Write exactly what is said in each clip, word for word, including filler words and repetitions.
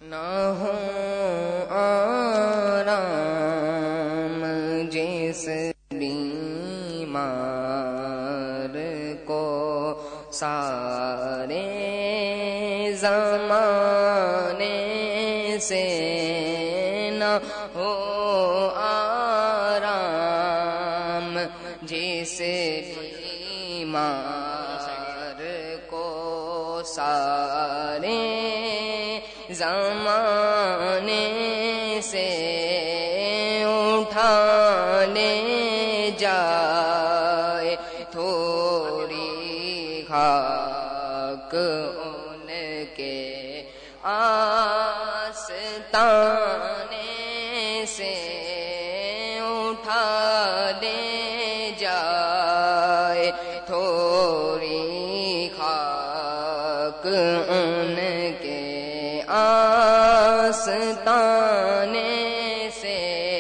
نہ ہو آرام جس بیمار کو سارے زمانے سے، نہ ہو آرام جس بیمار کو سارے زمانے سے اٹھا لے جائے تھوڑی خاک ان کے آستانے سے، اٹھا لے جائے تھوڑی خاک ان کے آستانے سے،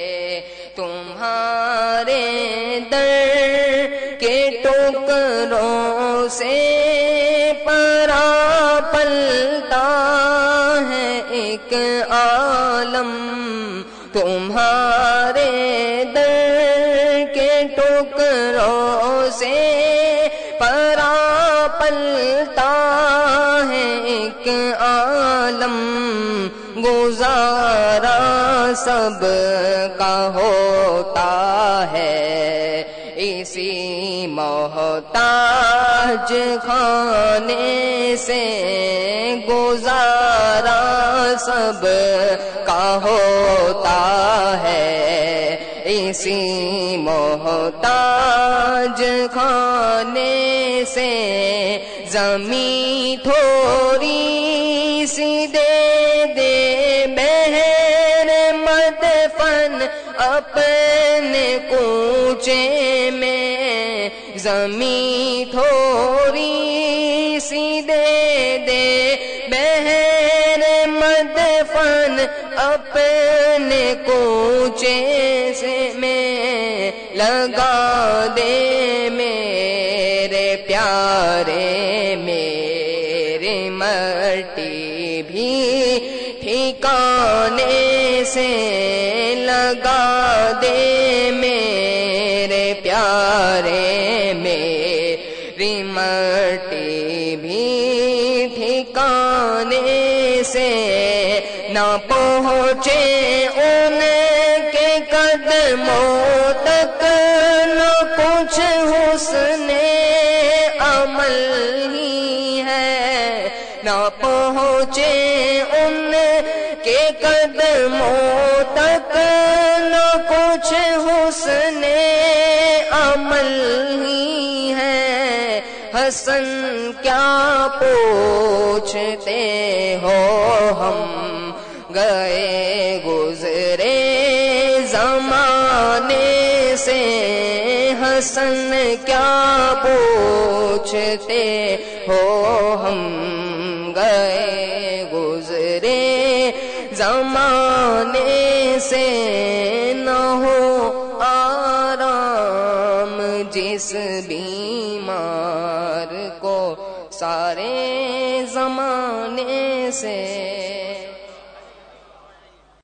تمہارے در کے ٹکڑوں سے پرا پلتا ہے ایک عالم، تمہارے در کے ٹکڑوں سے پرا پلتا ہے ایک عالم، گزارا سب کا ہوتا ہے اسی محتاج خانے سے، گزارا سب کا ہوتا ہے اسی محتاج خانے سے، زمین تھوڑی سی دے دے بہر مدفن اپنے کوچے میں، زمین تھوڑی سی دے دے بہر مدفن اپنے کوچے سے میں، لگا دے میرے پیارے میرے مٹی بھی ٹھکانے سے، لگا دے میرے پیارے میری مٹی بھی ٹھکانے سے، نہ پہنچے ان کے قدموں تک نہ کچھ حسن عمل ہی ہے، نہ پہنچے ان کے قدموں تک نہ کچھ حسن عمل ہی ہے، حسن کیا پوچھتے ہو ہم گئے گزرے زمانے سے، حسن کیا پوچھتے ہو ہم گئے گزرے زمانے سے، نہ ہو آرام جس بیمار کو سارے زمانے سے۔